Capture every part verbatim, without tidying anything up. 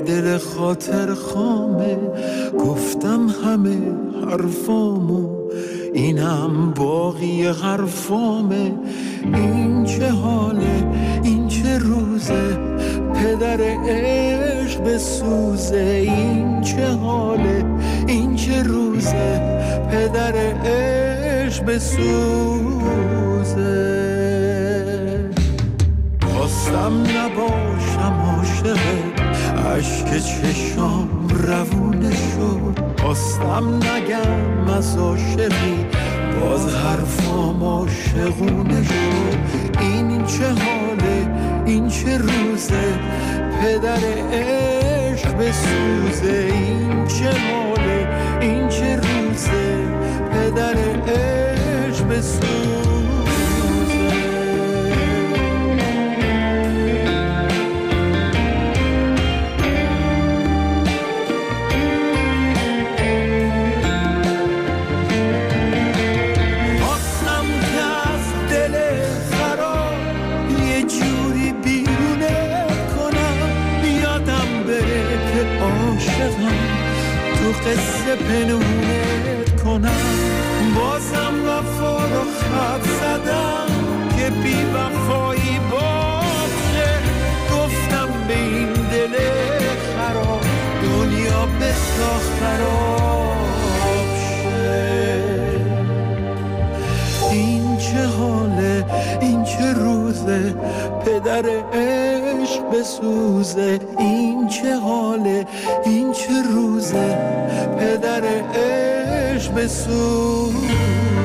دل خاطر خامه، گفتم همه حرفامو، اینم باقی حرفامه. این چه حاله، این چه روزه، پدر عشق بسوزه. این چه حاله، این چه روزه، پدر عشق بسوزه. خواستم نباشم عاشقت، عشق چشام روونه شد. خواستم نگم از عاشقی، باز حرفام عاشقونه شد. این چه حاله، این چه روزه، پدر عشق بسوزه. این چه حاله، این چه روزه، پدر عشق بسوزه. قصه پنونت کنم، بازم وفا رو خط زدم که بی وفایی باشه. گفتم به این دل خراب دنیا بساخت خراب شه. این چه حاله، این چه روزه، پدر عشق بسوزه. این چه حاله، این چه روزه، پدر عشق بسوزه.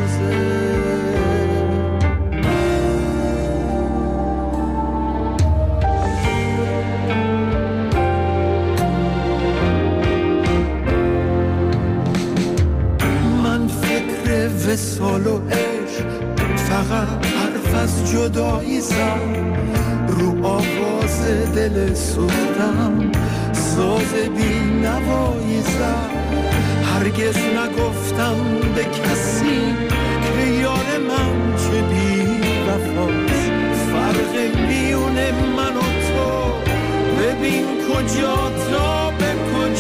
من فکر وصال و عشق فقط حرف از جدایی زد، رو آواز دل سوختم ساز بی نوایی زد. هرگز نگفتم به کسی که یار من چه بی وفاست. فرق میون من و تو ببین کجا تا به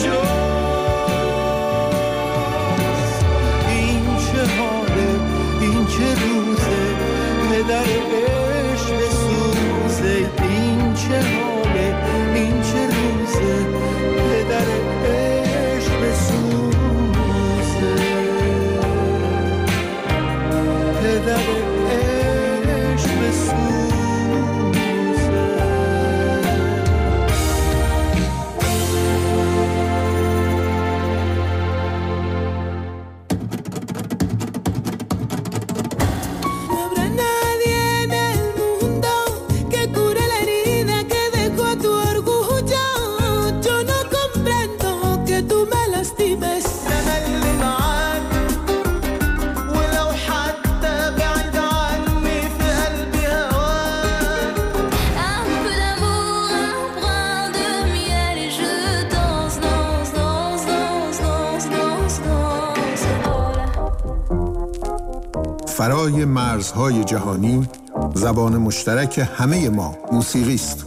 کجاست. این چه حاله، این چه روزه، پدر عشق بسوزه. این چه حاله، این چه روزه، پدر عشق بسوزه. پدر عشق بسوزه. فرای مرزهای جهانی، زبان مشترک همه ما موسیقی است.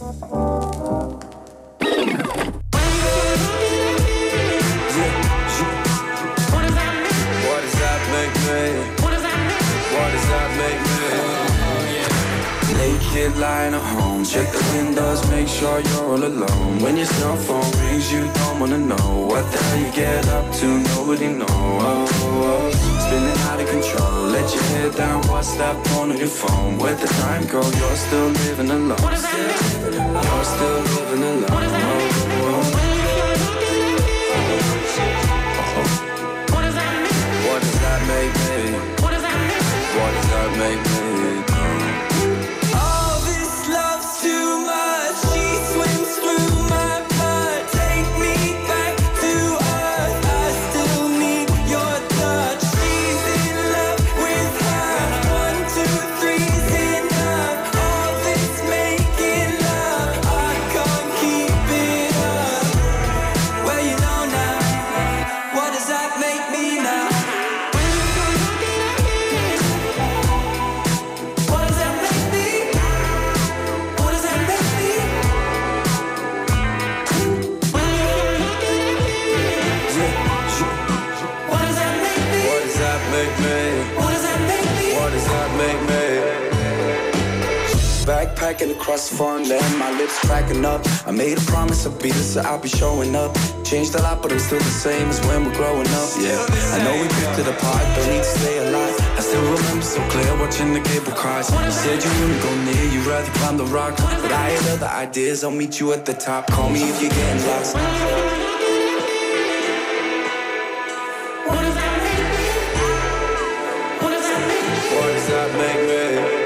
Lying at home, check the windows, make sure you're all alone. When your cell phone rings, you don't wanna know what the hell you get up to, nobody knows. Oh, oh. Spinning out of control, let your head down, what's that on your phone? Where'd the time go? You're still living alone. What does that mean? You're still living alone. Oh, oh. What does that mean? What does that make me? What does that mean? What does that make me? Keep it back in the crossfire, letting my lips cracking up. I made a promise I'll be this, so I'll be showing up. Changed a lot, but I'm still the same as when we're growing up. Yeah, I know we drifted apart, don't need to stay alive. I still remember so clear watching the cable cars. You said you wouldn't go near, you'd rather climb the rock, but I had other ideas. I'll meet you at the top. Call me if you're getting lost. What does that make me? What does that make me? What does that make me?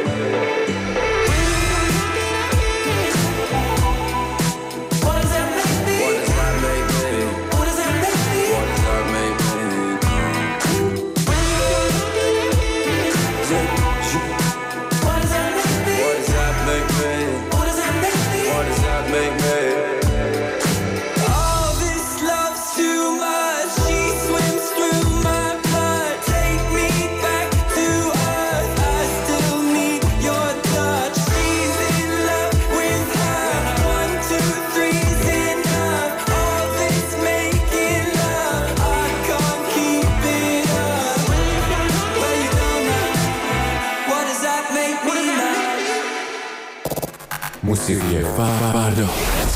موسیقی فردا.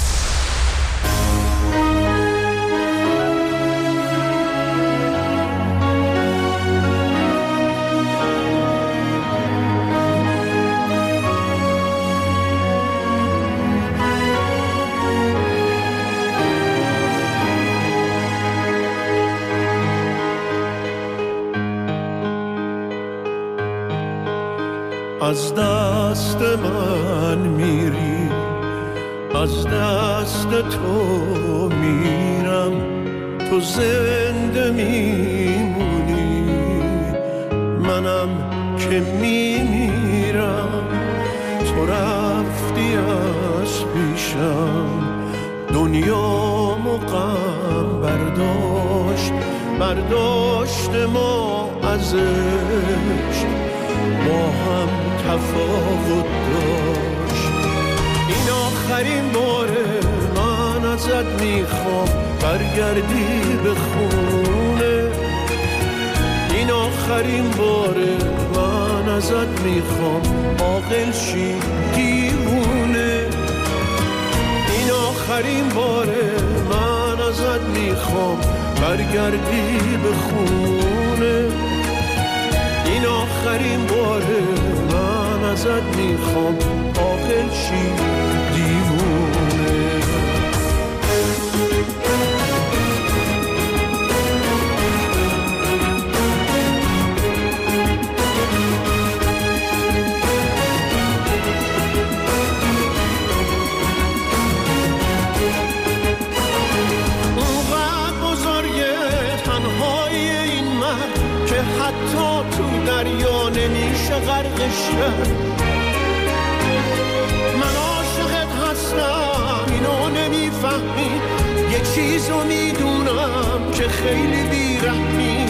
از دست من میری، از دست تو میرم، تو زنده میمونی، منم که میمیرم. تو رفتی از پیشم، دنیامو غم برداشت، برداشت ما ازش، با هم تفاوت داشت. این آخرین باره من ازت میخوام برگردی به خونه. این آخرین باره من ازت میخوام عاقل شی دیوونه. این آخرین باره من ازت میخوام برگردی به خونه. این آخرین باره من ازت میخوام عاقل شی دیوونه. اونقدر بزرگه تنهای این مرد که حتی تو دریا نمیشه غرقش کرد. من عاشقت هستم اینو نمیفهمی، یه چیزو میدونم که خیلی بیرحمی.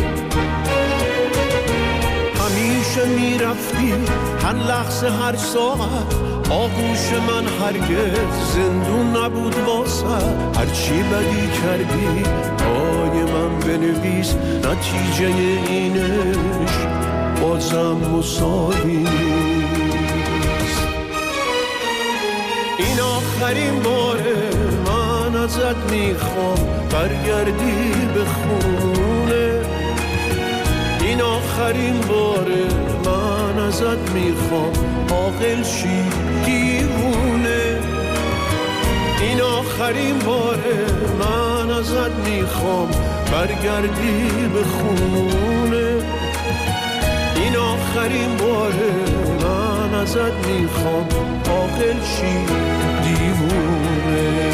همیشه میرفتی هر لحظه هر ساعت، آغوش من هرگز زندون نبود واسه. هرچی بدی کردی پای من بنویس، نتیجه اینش بازم مساوی نیست. این آخرین باره من ازت میخوام برگردی به خونه. این آخرین باره من ازت میخوام عاقل شی دیوونه. این آخرین باره من ازت میخوام برگردی به خونه. این آخرین باره من ازت میخوام عاقل شی دیوونه.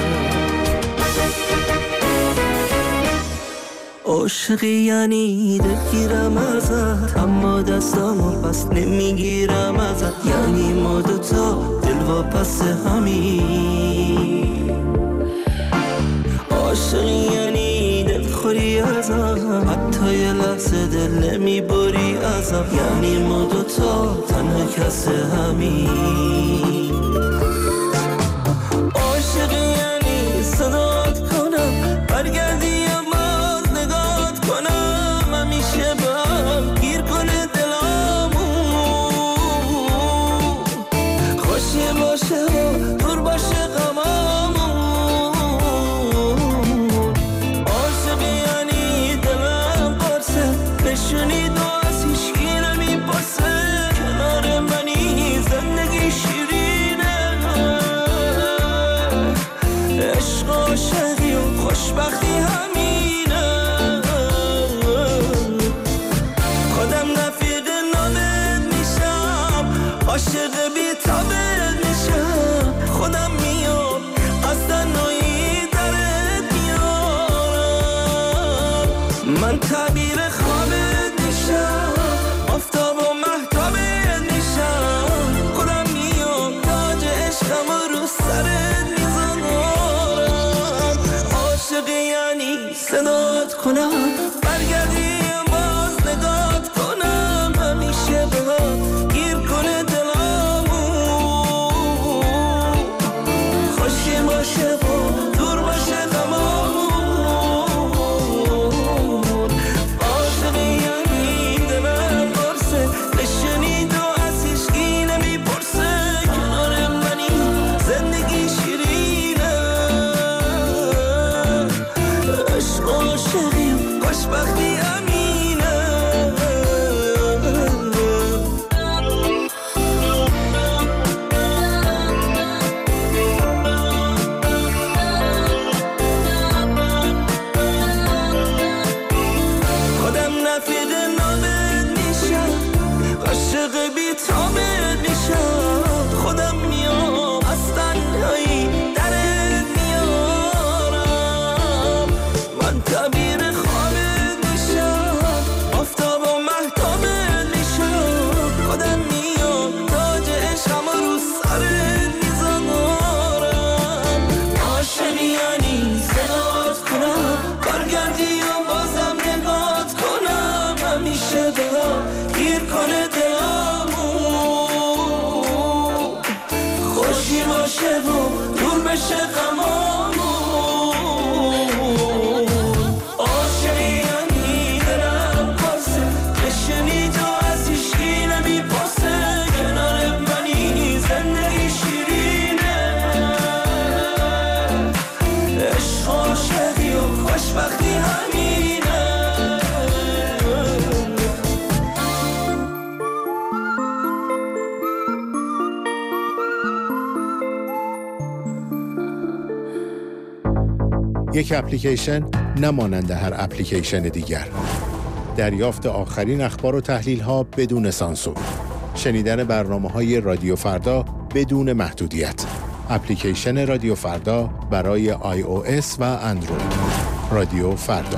عاشقی یعنی دلگیرم ازت، اما دستامو پس نمیگیرم ازت. یعنی ما دوتا دل واپس همین. عاشقی یعنی دلخوری ازم، حتی یه لحظه دل نمیبری ازم. یعنی ما دوتا تنها کس همین. عاشقی یعنی صدات کنم برگردی باشه من تعبیر خوابت میشم، آفتاب و مهتابت میشم، خودم میام تاج عشقم رو سرت میذارم. عاشق یعنی صدات کنم، برگردی باز نگات کنم، همیشه بهات گیر کنه دلامو، خوشی باشه و دور باشه غمامون. عاشق یعنی دلم پرسه، بشنید و از هیچکی نمیپرسه، کنار منی زندگی شیرینه، عشق و عاشقی و خوشبختی امینه. خودم نفید نامت میشم، عاشق بی تامت میشم، خودم میام از تنهایی درت میارم. من تعبیر خوابت میشم، آفتاب و مهتابت میشم، خودم میام تاج عشقم رو سرت میذارم. عاشق یعنی صدات کنم، برگردی و بازم نگات کنم، همیشه بهات گیر کنه دلامو، خوشی باشه و دور بشه غمامون. عاشق یعنی دلم پرسه، بشنید و از هیچکی نمیپرسه، کنار منی زندگی شیرینه، عشق و عاشقی و خوشبختی همینه. یک اپلیکیشن نمانند هر اپلیکیشن دیگر. دریافت آخرین اخبار و تحلیل‌ها بدون سانسور. شنیدن برنامه‌های رادیو فردا بدون محدودیت. اپلیکیشن رادیو فردا برای آی او اس و اندروید. رادیو فردا.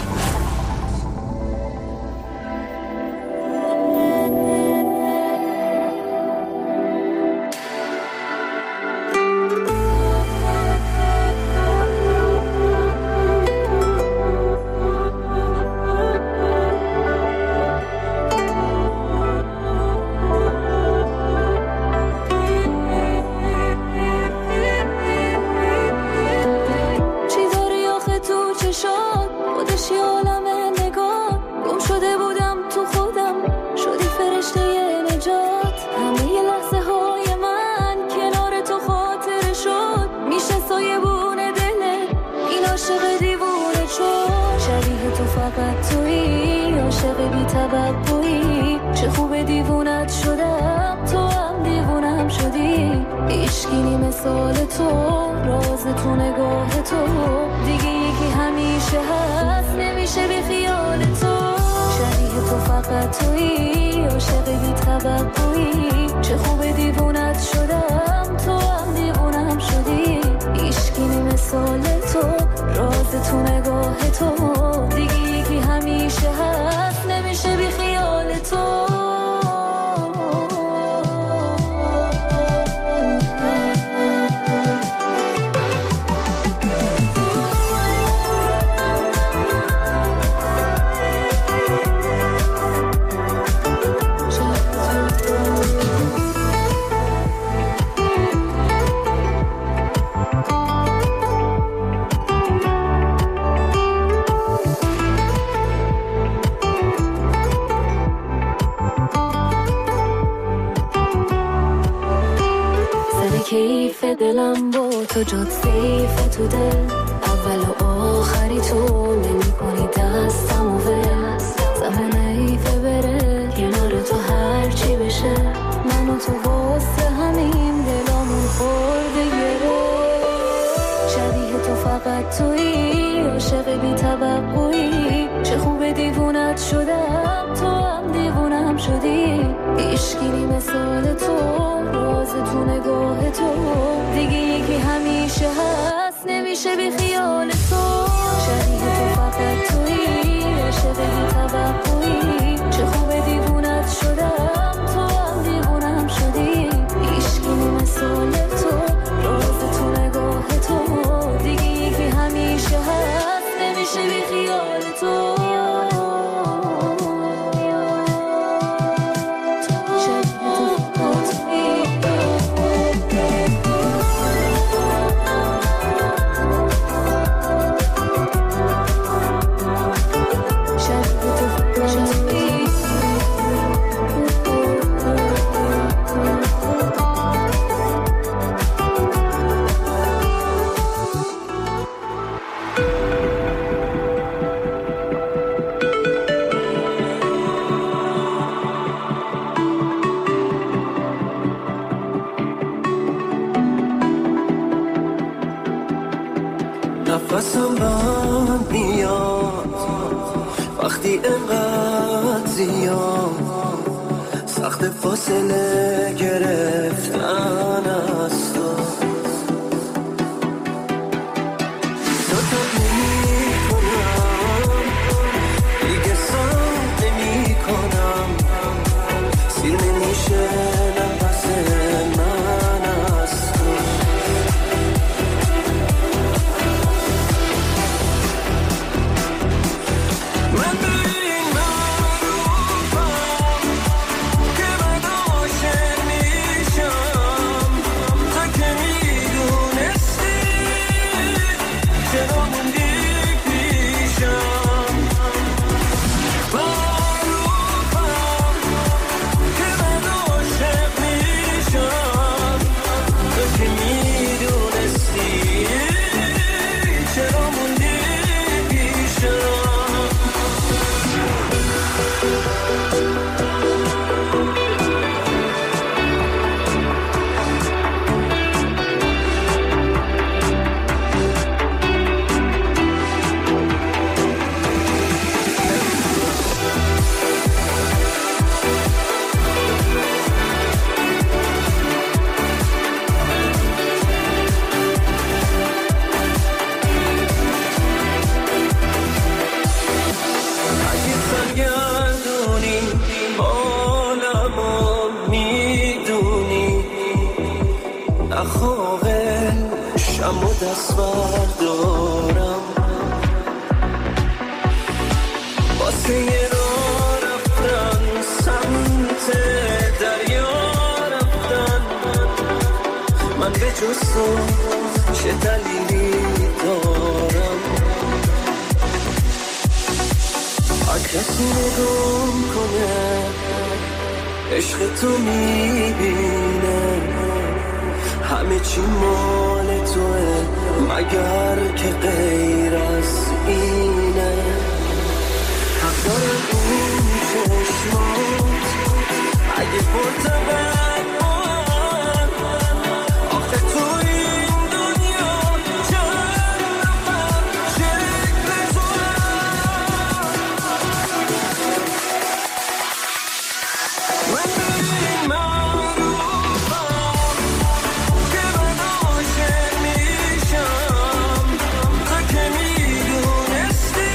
کیف دلم با تو جد سیف تو دل، اول و آخری تو نمی کنی دستم و ول، زمان ایفه بره کنار تو هرچی بشه، من و تو واسه همین دلامون خورده گره، شبیه تو فقط تویی، عاشق بی توقعی، چه خوب دیوونت شدم تو هم دیوونم شدی، عشقی مثال تو، راز تو نگاه تو، دیگه یکی همیشه هست نمیشه بی خیال تو، شبیه تو فقط تویی، عاشق بی من میاد وقتی انقدر زیاد سخت فاصله گرفتن از تو دوتا نمی کنم دیگه سم نمی کنم سیر نمیشه نفس من از تو من به این معروفم که من عاشق میشم تا که میدونستی چرا موندی پیشم معروفم که من عاشق میشم تا که میدونستی چرا موندی پیشم اگه سرگردونی حالمو میدونی نخواهه شم و دست بردارم واسه یه راه رفتن سمت دریا رفتن من به جز تو چه دلیلی دارم هر کسی نگم کنه عشق تو میبینه همه چی مال توه مگر که غیر از اینه حق دارم اون چشمات اگه پرتبت بان آخه تو این دنیا چند نفر شکل تو من به این معروفم که من عاشق میشم تا که میدونستی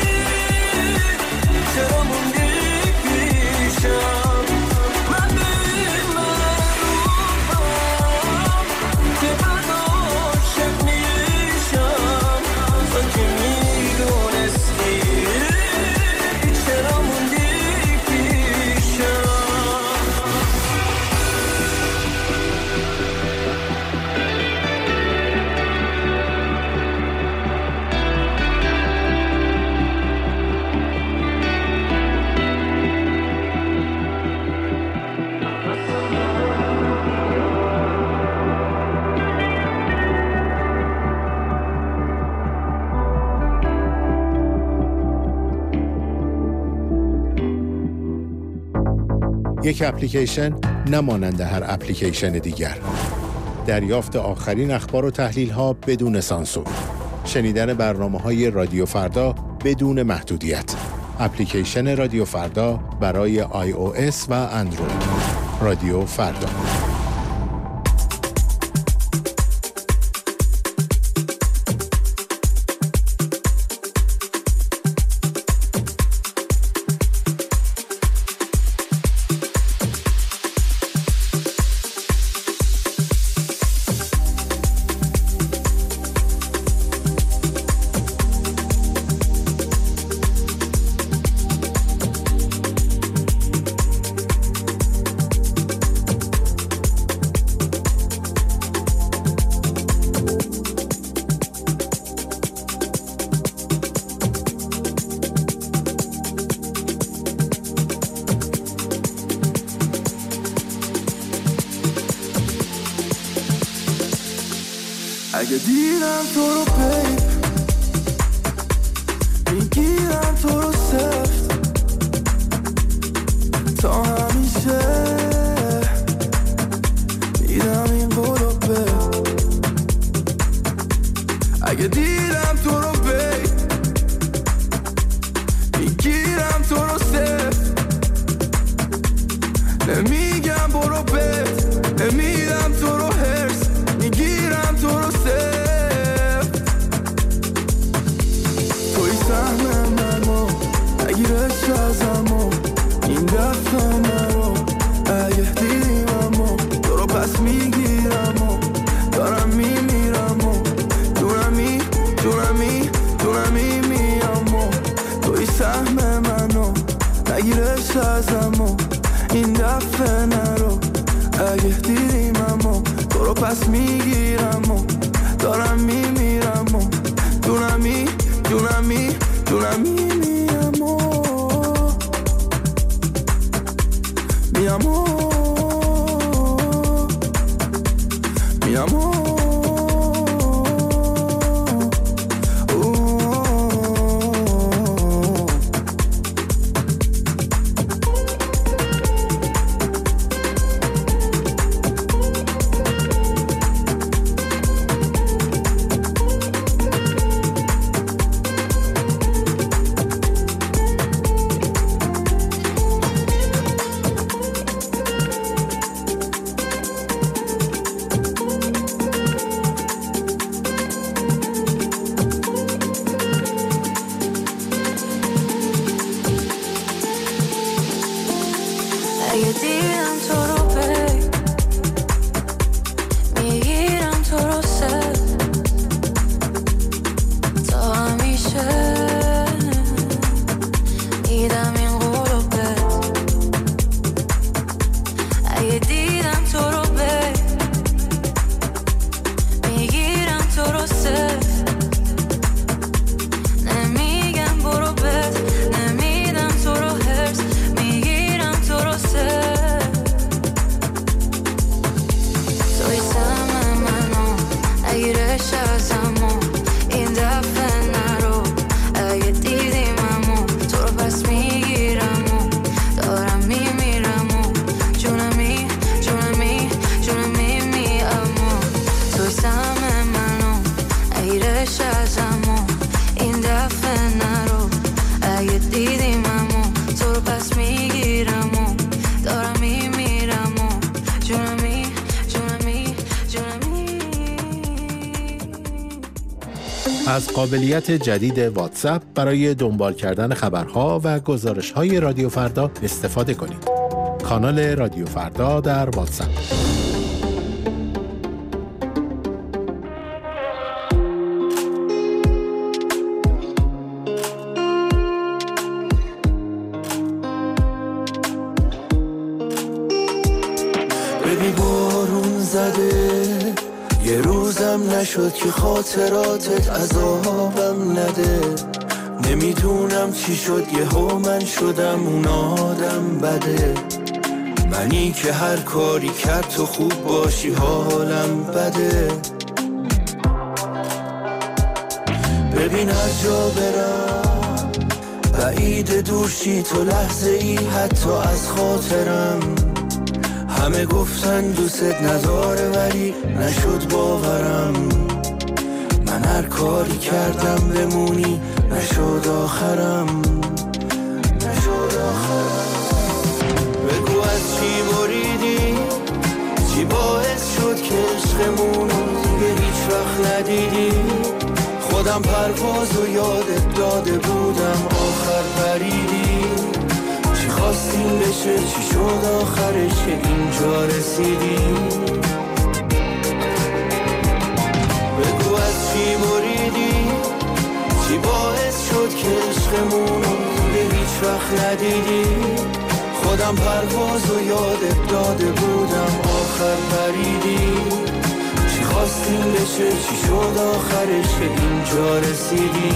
چرا موندی پیشم من به این معروفم که من عاشق میشم تا که میدونستی چرا موندی پیشم یک اپلیکیشن نمانند هر اپلیکیشن دیگر. دریافت آخرین اخبار و تحلیل‌ها بدون سانسور. شنیدن برنامه‌های رادیو فردا بدون محدودیت. اپلیکیشن رادیو فردا برای آی او اس و اندروید. رادیو فردا. اگه دیدم تو رو پیپ میگیرم تو رو سفت تا همیشه میدم این قلوبه اگه دیدم تو رو پیپ گذشته ازم و این دفعه نرو. اگه دیدیم اما تو رو پس میگیرم و دارم میمیرم و دونمی دونمی دونمی میم و میم و میم و از قابلیت جدید واتساپ برای دنبال کردن خبرها و گزارش‌های رادیو فردا استفاده کنید. کانال رادیو فردا در واتساپ. ببین بارون زده یه روزم نشد که خاطراتت عذابم نده. نمیدونم چی شد یهو من شدم اون آدم بده. منی که هر کاری کرد تو خوب باشی حالم بده. ببین هر جا برم بعید دورشی تو لحظه ای حتی از خاطرم. همه گفتن دوست نداره ولی نشد باورم. من هر کاری کردم بمونی نشد آخرم. نشد آخرم. بگو از چی بریدی چی باعث شد که عشقمونو دیگه هیچ وقت ندیدی. خودم پرواز و یادت داده بودم آخر پریدی. خواستیم بشه چی شد آخرش که اینجا رسیدی. بگو از چی بریدی چی باعث شد که عشقمونو به هیچ وقت ندیدی. خودم پرواز و یادت داده بودم آخر پریدی. چی خواستیم بشه چی شد آخرش که اینجا رسیدی.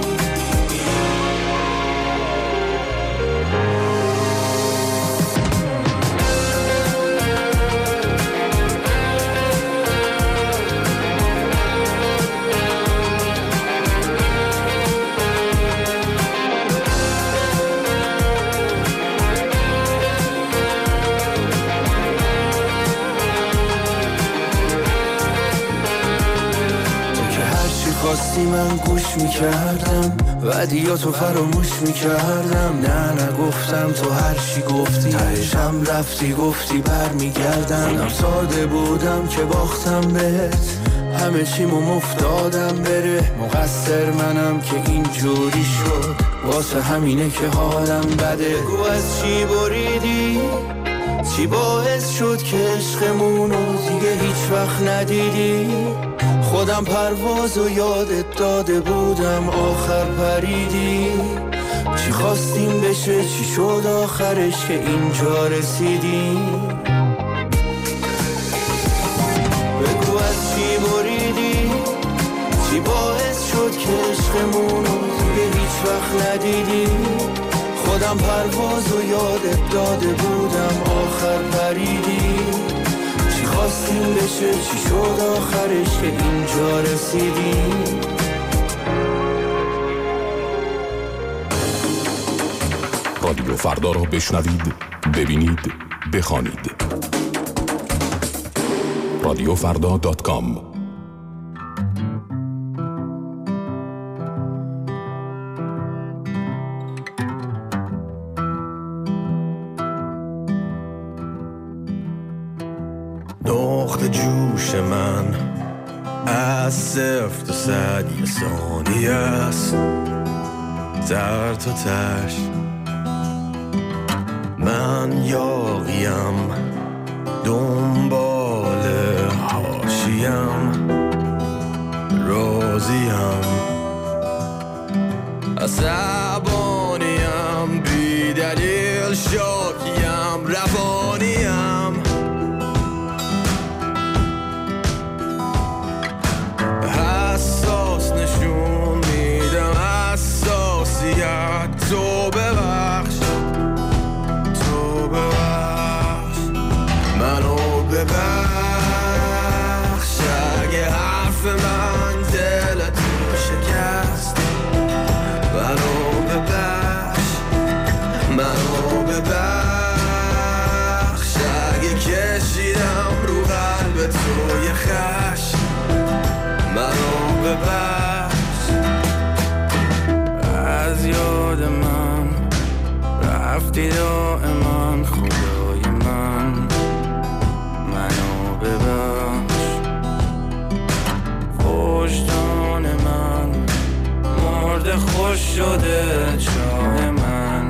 خواستی من گوش میکردم وعدیاتو فراموش میکردم. نه نگفتم تو هر چی گفتی تهشم رفتی گفتی بر میگردم. هم ساده بودم که باختم بهت همه چیمو مفتادم بره. مقصر منم که اینجوری شد واسه همینه که حالم بده. بگو از چی بریدی چی باعث شد که عشقمونو دیگه هیچ وقت ندیدی. خودم پرواز و یادت داده بودم آخر پریدی. چی خواستیم بشه چی شد آخرش که اینجا رسیدیم؟ بگو از چی بریدی؟ چی باعث شد که عشقمونو دیگه هیچ وقت ندیدی؟ خودم پروازو یادت داده بودم آخر پریدی. چی خواستیم بشه چی شد آخرش که اینجا رسیدیم؟ رادیو فردا رو بشنوید، ببینید، بخوانید. رادیو فردا دات کام. نقطه جوش من از صفر تا صد یه ثانیه است، در تا تش من یاقیم، دنبال حاشیم، راضیم، عصبانیم، بی دلیل شاکیم، روانیم، حساس نشون میدم حساسیت. تو ببخش، تو ببخش، منو ببخش اگه حرف من دلتو شکست. منو ببخش، منو ببخش اگه کشیدم رو قلب تو یه خشم. منو ببخش، از یاد من رفتی دائما خدای من. منو ببخش، وجدان من مرده خوش شده چاه من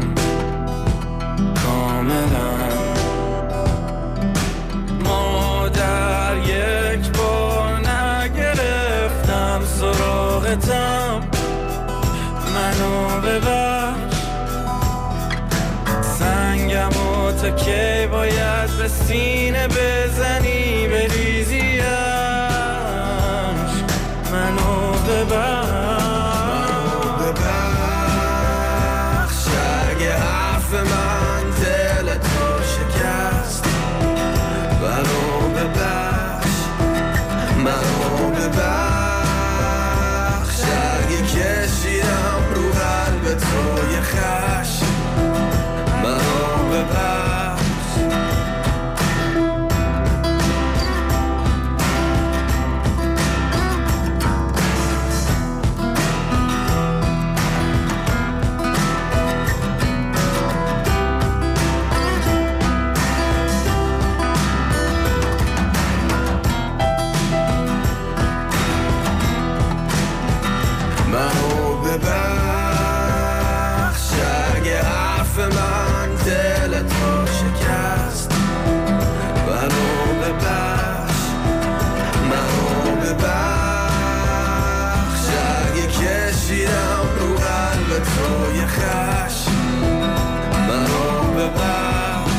کاملا. ما در یک بار نگرفتم سراغتم. منو ببخش، سنگمو تا کی باید به سینه بزنی بریزیش. منو ببخش اگه حرف من دلتو شکست. منو ببخش، منو ببخش اگه کشیدم رو قلب تو یه خشم. منو ببخش. منو ببخش اگه حرف من دلتو شکست. منو ببخش، منو ببخش اگه کشیدم رو قلب تو یه خشم. منو ببخش.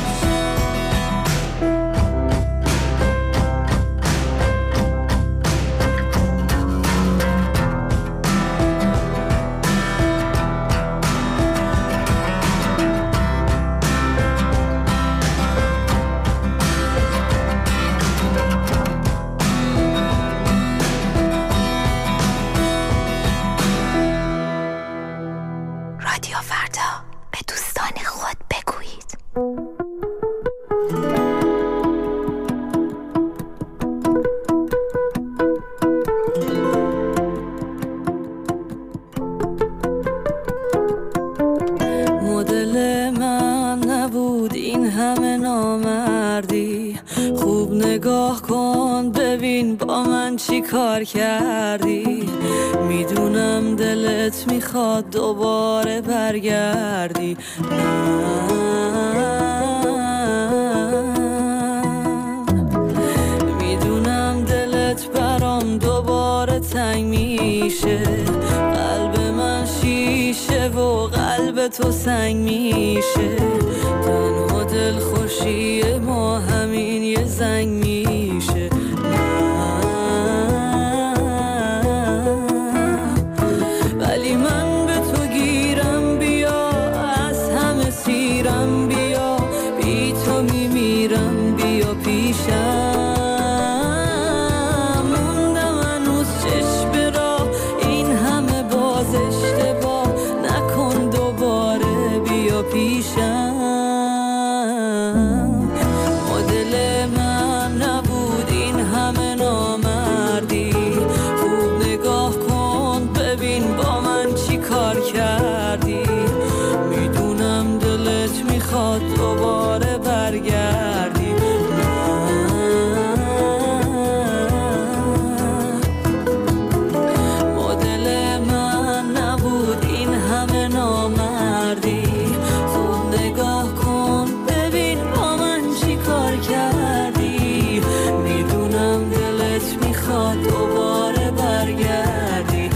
رادیو فردا، به دوستان خود بگویید. مدل من نبود این همه نامردی. خوب نگاه کن ببین با من چی کار کردی. میدونم دلت میخواد دوباره برگردی. میدونم دلت برام دوباره تنگ میشه. قلب من شیشه میشه و قلب تو سنگ میشه. تنها دل خوشی ما همین یه زنگ میشه. ولی من به تو گیرم، بیا از همه سیرم، بیا بی تو میمیرم، بیا پیشم. موندم هنوز چشم راه، این همه باز اشتباه نکن دوباره، بیا پیشم. مدل من نبود این همه نامردی، خوب نگاه کن ببین با من چی کار کردی. میدونم دلت میخواد دوباره برگردی، مدل من نبود این همه نامردی، خوب نگاه کن ببین با من چی کار کردی. میدونم دلت میخواد دوباره برگردی.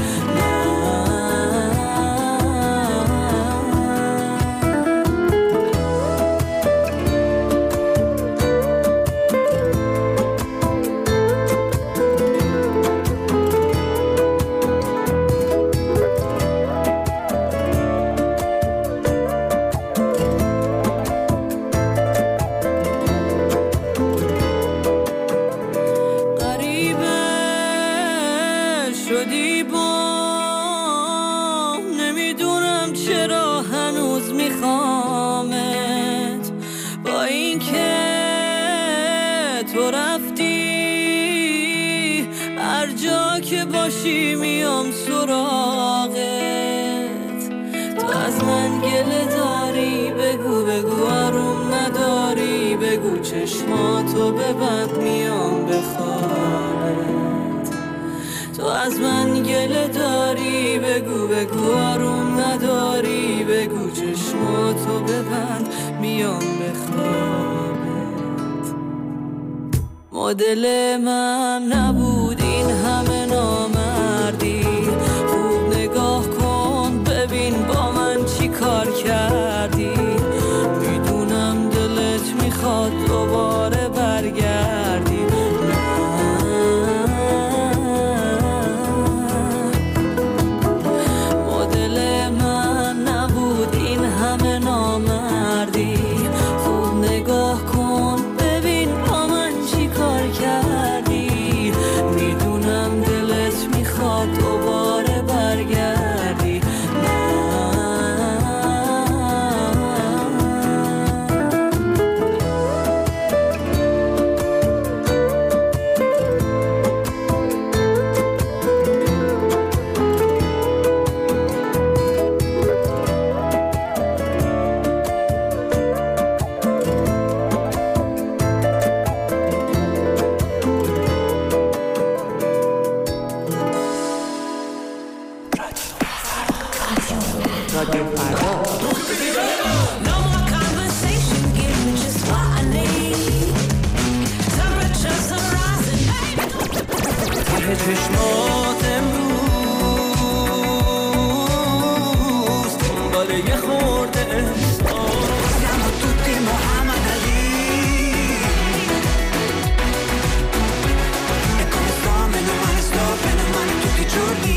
غریبه شدی با، نمیدونم چرا هنوز میخوامت. با اینکه تو رفتی هر جا که باشی میام سراغت. تو از من گله داری بگو بگو، آروم نداری بگو، چشماتو ببند میام بخوابت. تو از من گله داری بگو بگو، آروم نداری بگو، چشماتو ببند میام بخوابت. مدل من نبود این همه نامردی، خوب نگاه کن ببین با من چی کار کردی. میدونم دلت میخواد دوباره برگردی. مدل من نبود این همه نامردی، خوب نگاه کن ببین با من چی کار کردی. میدونم دلت میخواد دوباره برگردی. چشمات امروز دنبال یه خورده احساس. Siamo tutti Muhammad Ali e come sto meno male sto bene male tutti i giorni.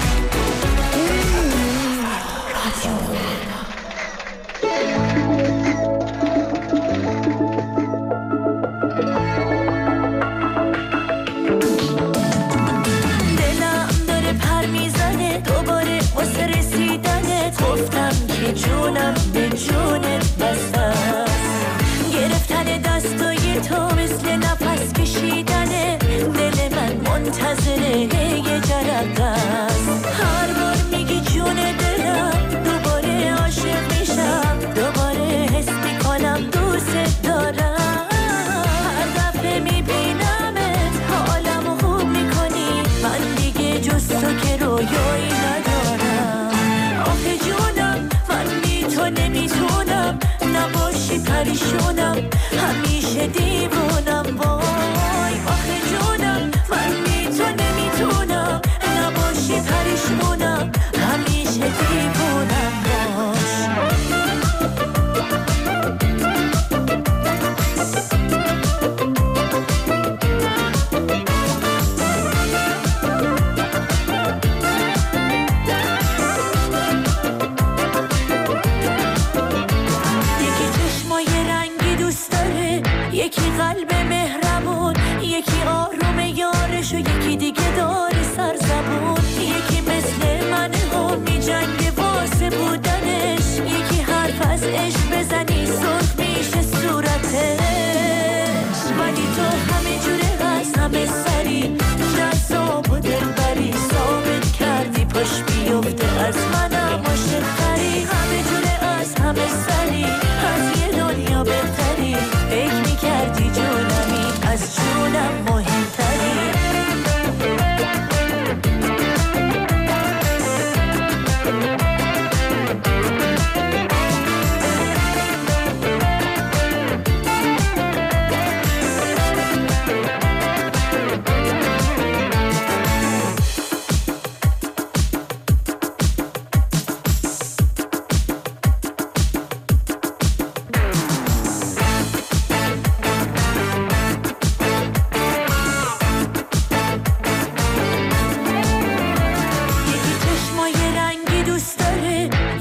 جونم به جونت بسته است، گرفتن دستای تو مثل نفس کشیدنه، دل من منتظره یه جرقه است. هر بار میگی جون دلم دوباره عاشق میشم، دوباره حس میکنم دوست دارم. هر دفعه میبینمت حالمو خوب میکنی، من دیگه جز تو که رویایی ندارم. آخه جونم من بی تو نمیتونم نباشی، پریشونم همیشه دیوونم. وای آخه جونم من بی تو نمیتونم نباشی، پریشونم همیشه دیوونم.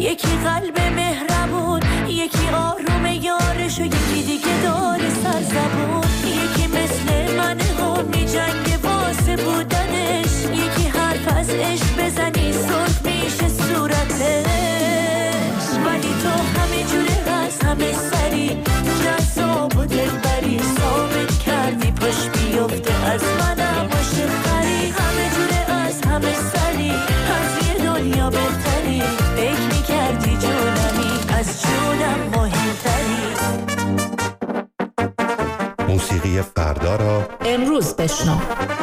یکی قلب مهربون، یکی آروم یارش و یکی دیگه داره سرزبون. یکی مثل من هم می جنگ واسه بودنش، یکی حرف از عشق بزنی سرخ میشه صورتش. ولی تو همه جوره از همه سری جذاب و دلبری، ثابت کردی پاش بیفته از منم باشه خری. همه جوره از همه سری، از یه دنیا بهتری، فکر میکردی جونمی از جونم مهمتری. موسیقی فردا را امروز بشنو.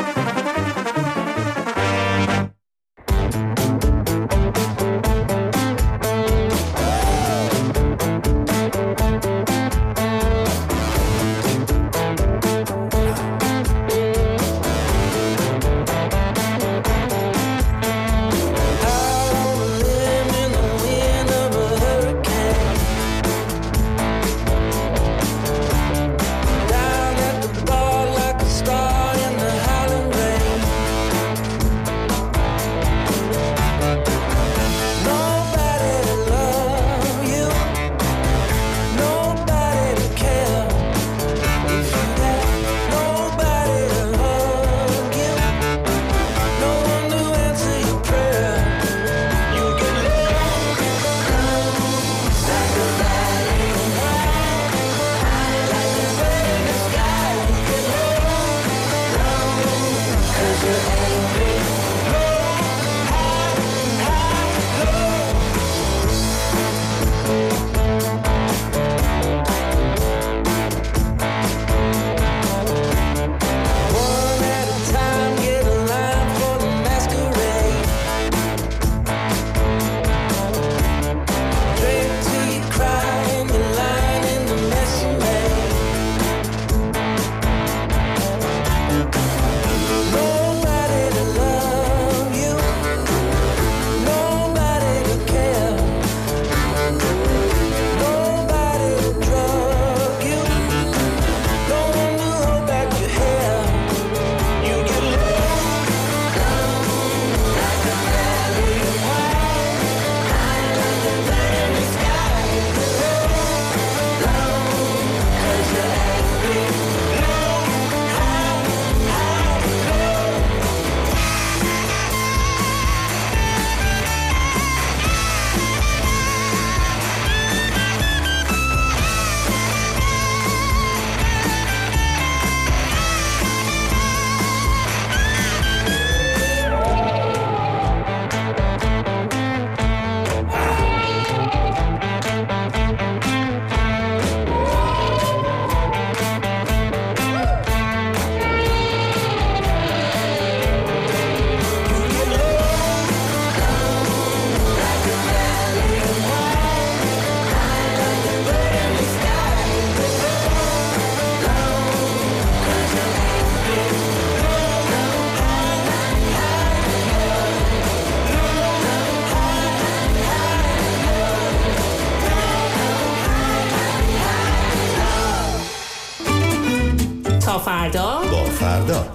تا فردا با فردا.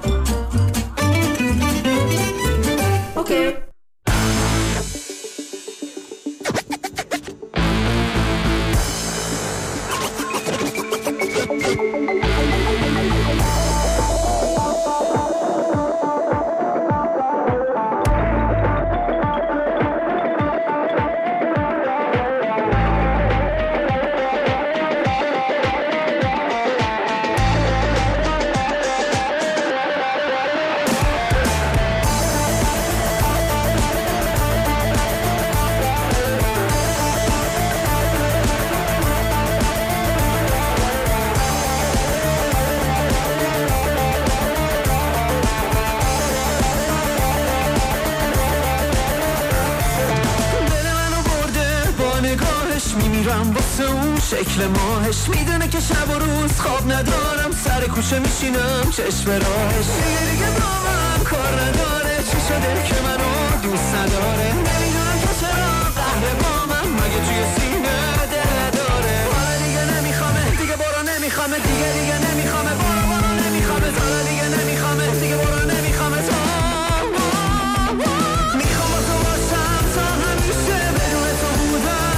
اوکی. شکل ماهش میدونه که شب و روز خواب ندارم، سر کوچه میشینم چشم راهش، دیگه دیگه با من کار نداره، چی شده که منو دوست نداره، نمیدونم که چرا قهر با من مگه توی سینه دل داره، حالا دیگه نمیخوامه دیگه برو نمیخوامه دیگه دیگه نمیخوامه برو برو نمیخوامه حالا دیگه نمیخوامه دیگه برو نمیخوامه تا میخوام با تو باشم تا همیشه بدون تو بودم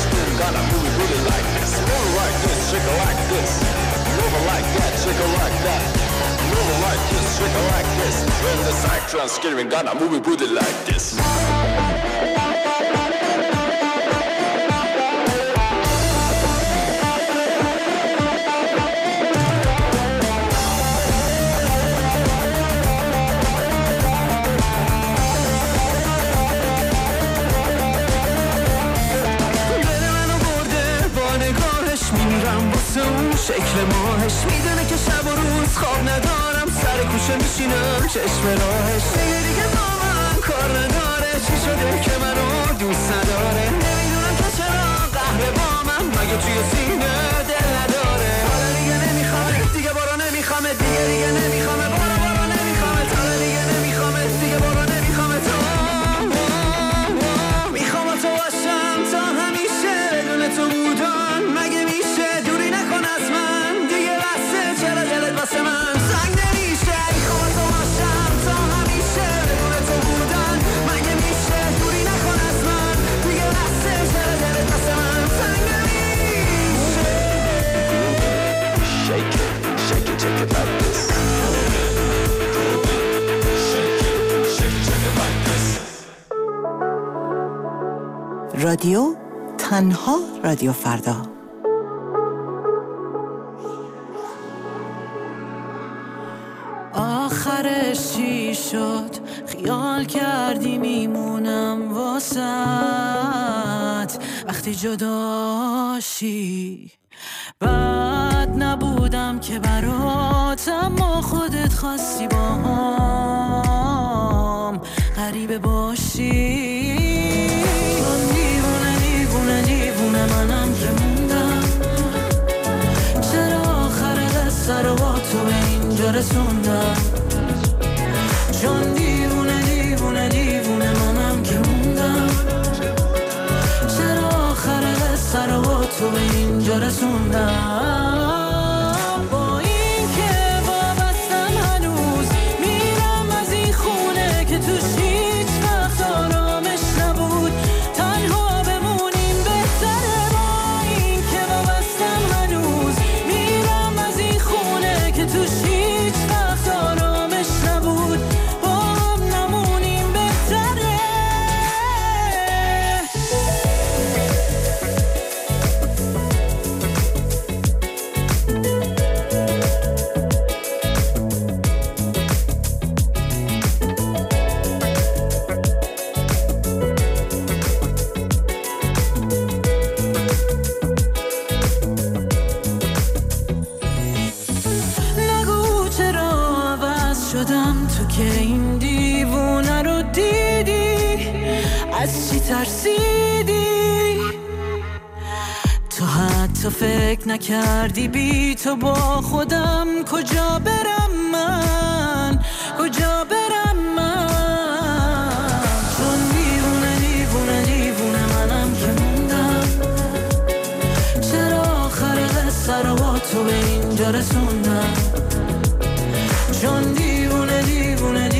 spin, gonna move it booty like this. Move it like this, shake it like this. Move it like that, shake it like that. Move it like this, shake it like this. When the cyclone's screaming, gonna move it booty like this. شکل ماهش میدونه که شب و روز خواب ندارم سر کوچه میشینم چشم راهش دیگه دیگه با من کار نداره چی شده که منو دوست نداره نمیدونم که چرا قهر با من مگه توی سینه دل نداره حالا دیگه نمیخوامه دیگه برو نمیخوامه دیگه دیگه نمیخوامه برو برو نمیخوامه حالا دیگه نمیخوامه دیگه برو نمیخوامه تو میخوام تو باشم تا همیشه بدون تو بودن مگه میشه دوری نکن از من دیگه بسه چرا دلت واسه من سنگ نمیشه میخوام تو باشم تا همیشه بدون تو بودن مگه میشه دوری نکن از من دیگه بسه چرا دلت واسه من سنگ نمیشه Shake it, shake it, shake it like this. Shake it, shake it, shake it like this. رادیو تنها رادیو فردا. آخرش چی شد خیال کردی میمونم واسط وقتی جداشی بد نبودم که برات اما خودت خواستی با هم غریبه باشی چون دیوونه دیوونه دیوونه منم که موندم چرا آخر قصه رو با تو به اینجا رسوندم چون دیوونه دیوونه دیوونه منم که موندم چرا آخر قصه رو با تو به اینجا رسوندم با این که وابستم هنوز میرم از این خونه که توش هیچ وقت آرامش نبود تنها بمونیم بهتره با این که وابستم هنوز میرم از این خونه که توش هیچ وقت آرامش نبود با هم نمونیم بهتره نگو چرا عوض شدم تو که این دیوونه رو دیدی از چی ترسیدی تو حتی فکر نکردی بی تو با خودم کجا برم من کجا برم من چون دیوونه دیوونه دیوونه منم که موندم چرا آخر قصه رو با تو به اینجا رسوندم چون دیوونه دیوونه دیوونه